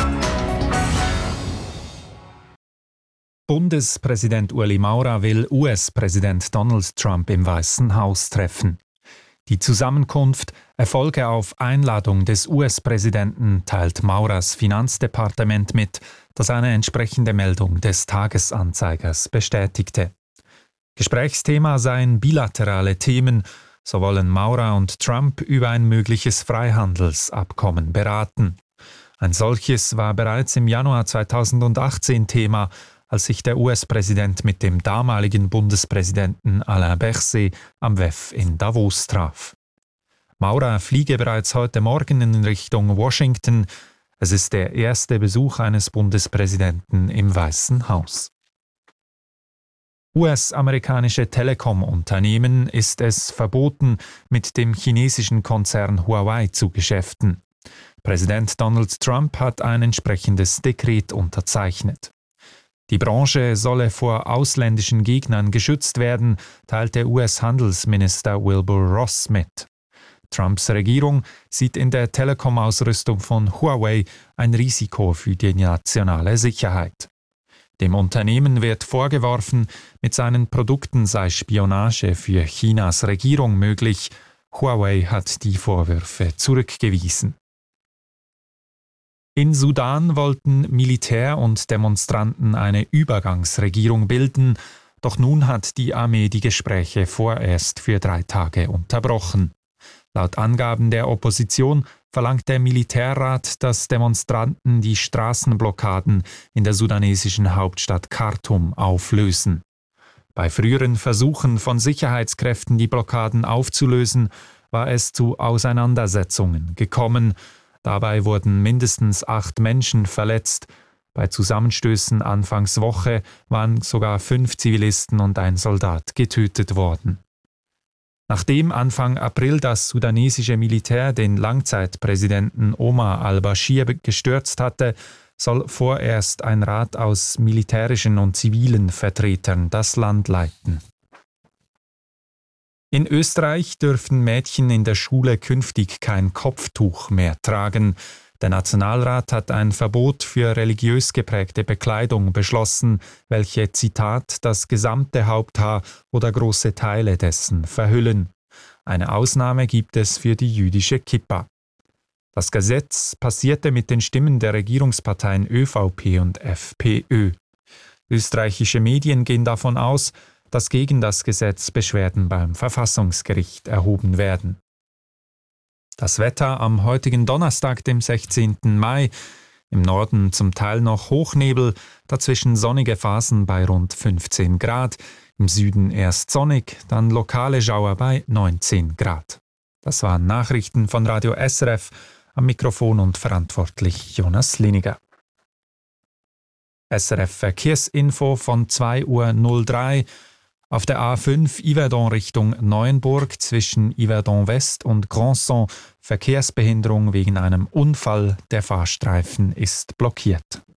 Bundespräsident Ueli Maurer will US-Präsident Donald Trump im Weißen Haus treffen. Die Zusammenkunft erfolge auf Einladung des US-Präsidenten, teilt Maurers Finanzdepartement mit, das eine entsprechende Meldung des Tagesanzeigers bestätigte. Gesprächsthema seien bilaterale Themen, so wollen Maurer und Trump über ein mögliches Freihandelsabkommen beraten. Ein solches war bereits im Januar 2018 Thema, als sich der US-Präsident mit dem damaligen Bundespräsidenten Alain Berset am WEF in Davos traf. Maurer fliege bereits heute Morgen in Richtung Washington. Es ist der erste Besuch eines Bundespräsidenten im Weißen Haus. US-amerikanische Telekom-Unternehmen ist es verboten, mit dem chinesischen Konzern Huawei zu geschäften. Präsident Donald Trump hat ein entsprechendes Dekret unterzeichnet. Die Branche solle vor ausländischen Gegnern geschützt werden, teilte US-Handelsminister Wilbur Ross mit. Trumps Regierung sieht in der Telekom-Ausrüstung von Huawei ein Risiko für die nationale Sicherheit. Dem Unternehmen wird vorgeworfen, mit seinen Produkten sei Spionage für Chinas Regierung möglich. Huawei hat die Vorwürfe zurückgewiesen. In Sudan wollten Militär und Demonstranten eine Übergangsregierung bilden, doch nun hat die Armee die Gespräche vorerst für 3 Tage unterbrochen. Laut Angaben der Opposition verlangt der Militärrat, dass Demonstranten die Straßenblockaden in der sudanesischen Hauptstadt Khartoum auflösen. Bei früheren Versuchen von Sicherheitskräften, die Blockaden aufzulösen, war es zu Auseinandersetzungen gekommen. Dabei wurden mindestens 8 Menschen verletzt. Bei Zusammenstößen Anfangs Woche waren sogar 5 Zivilisten und ein Soldat getötet worden. Nachdem Anfang April das sudanesische Militär den Langzeitpräsidenten Omar al-Bashir gestürzt hatte, soll vorerst ein Rat aus militärischen und zivilen Vertretern das Land leiten. In Österreich dürfen Mädchen in der Schule künftig kein Kopftuch mehr tragen. Der Nationalrat hat ein Verbot für religiös geprägte Bekleidung beschlossen, welche, Zitat, das gesamte Haupthaar oder große Teile dessen verhüllen. Eine Ausnahme gibt es für die jüdische Kippa. Das Gesetz passierte mit den Stimmen der Regierungsparteien ÖVP und FPÖ. Österreichische Medien gehen davon aus, dass gegen das Gesetz Beschwerden beim Verfassungsgericht erhoben werden. Das Wetter am heutigen Donnerstag, dem 16. Mai. Im Norden zum Teil noch Hochnebel, dazwischen sonnige Phasen bei rund 15 Grad. Im Süden erst sonnig, dann lokale Schauer bei 19 Grad. Das waren Nachrichten von Radio SRF, am Mikrofon und verantwortlich Jonas Liniger. SRF Verkehrsinfo von 2:03 Uhr. Auf der A5 Yverdon Richtung Neuenburg zwischen Yverdon West und Grandson Verkehrsbehinderung wegen einem Unfall. Der Fahrstreifen ist blockiert.